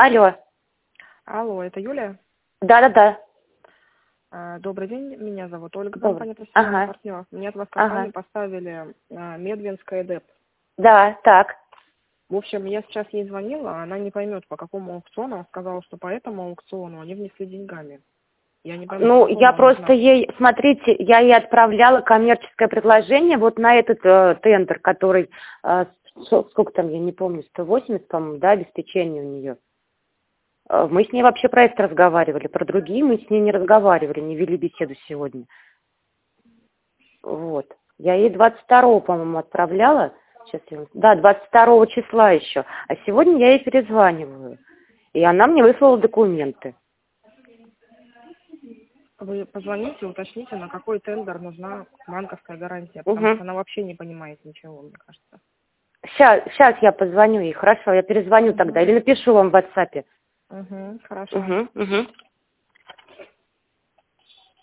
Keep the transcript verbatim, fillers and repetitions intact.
Алло. Алло, это Юлия? Да-да-да. А, Добрый день, меня зовут Ольга, Добрый. компания «Профессиональный Ага. партнер». Мне от вас Ага. компанию поставили а, Медвинская ДЭП. Да, так. В общем, я сейчас ей звонила, она не поймет, по какому аукциону. Она сказала, что по этому аукциону они внесли деньгами. Я не пойму, по Ну, какому я вам просто нужна. ей, смотрите, я ей отправляла коммерческое предложение вот на этот э, тендер, который, э, со- сколько там, я не помню, сто восемьдесят, по-моему, да, обеспечение у нее. Э, Мы с ней вообще про это разговаривали, про другие мы с ней не разговаривали, не вели беседу сегодня. Вот. Я ей двадцать второго, по-моему, отправляла. Сейчас я... Да, двадцать второго числа еще. А сегодня я ей перезваниваю. И она мне выслала документы. Вы позвоните, уточните, на какой тендер нужна банковская гарантия, потому Угу. что она вообще не понимает ничего, мне кажется. Сейчас, сейчас я позвоню ей. Хорошо, я перезвоню тогда. Угу. Или напишу вам в WhatsApp. Угу, хорошо. Угу, угу.